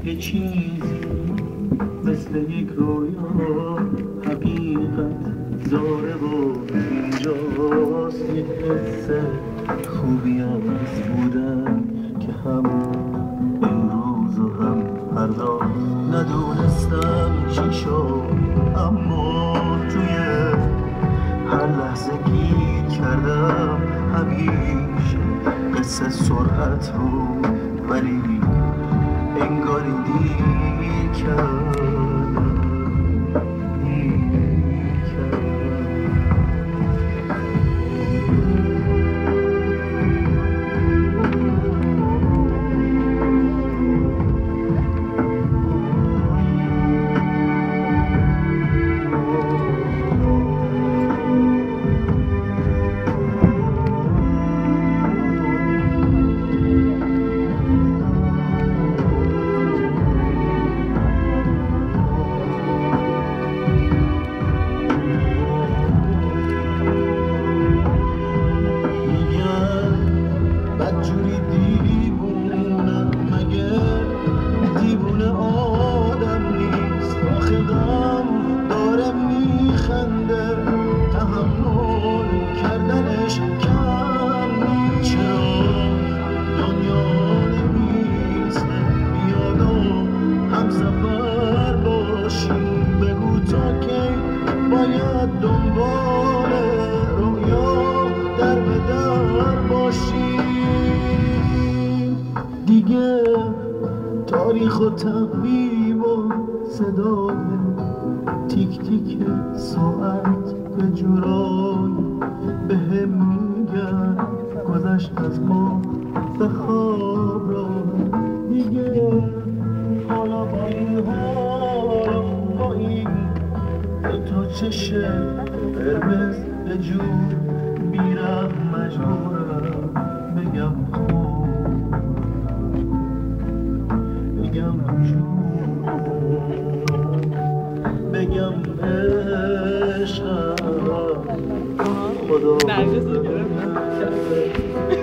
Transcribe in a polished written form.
یه چیزی مثل یک رویا حقیقت زاره و اینجاست. یک حس خوبی از بودن که هم امروز و هم فردا ندونستم چی شد، اما توی هر لحظه گیر کردم همیشه قصه سرعت رو، ولی انگاری دیر کردم. تاریخ و تقویم و صدای تیک تیک ساعت به جورای به هم میگن گذشت از ما به خواب را دیگه. حالا با این حال با این تو چشم قرمز به جور میرم مجبورم بگم خوب، بگم جون، بگم عشقم خدا.